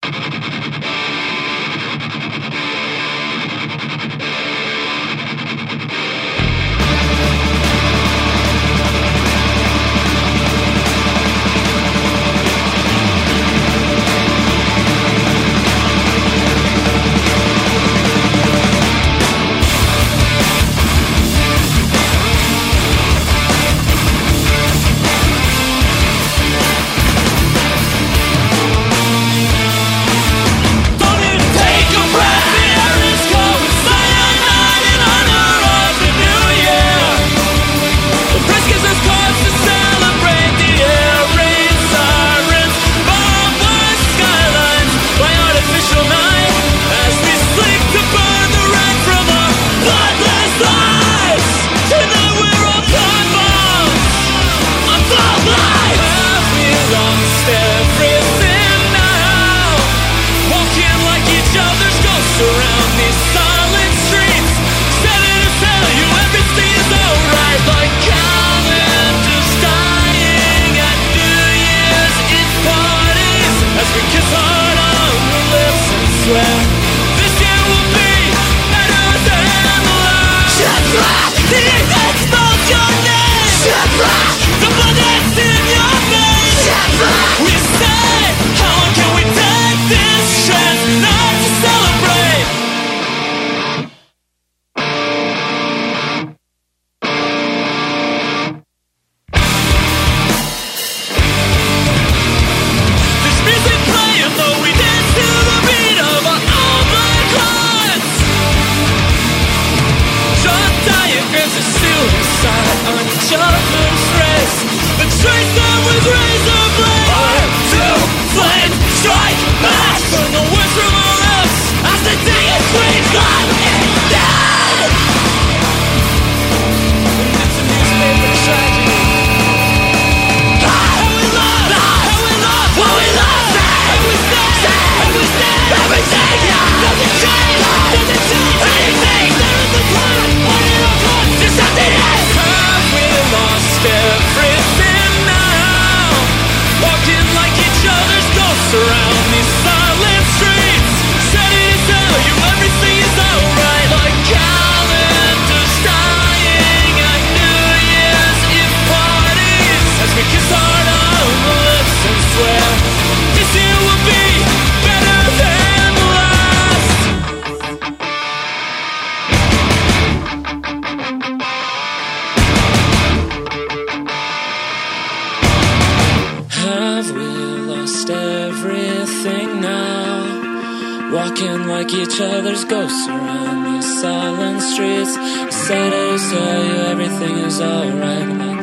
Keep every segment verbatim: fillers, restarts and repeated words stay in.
Walking like each other's ghosts around these silent streets. Say to tell you everything is alright. My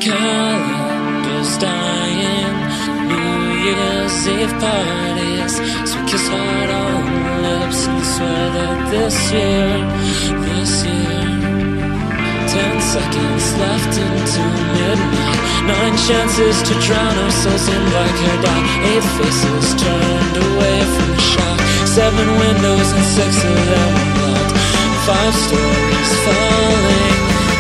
calendar's dying. New Year's Eve parties, so we kiss hard on the lips and swear that this year, this year, ten seconds left until midnight. Nine chances to drown our souls in black hair dye. Eight faces turned away from the shock. Seven windows and six of them unlocked. Five stories falling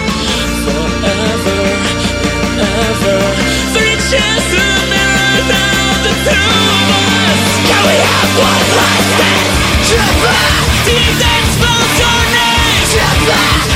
forever and ever. Three chairs to mirror down the two of us. Can we have one last dance? Triple! Deep dance spells your name. Triple!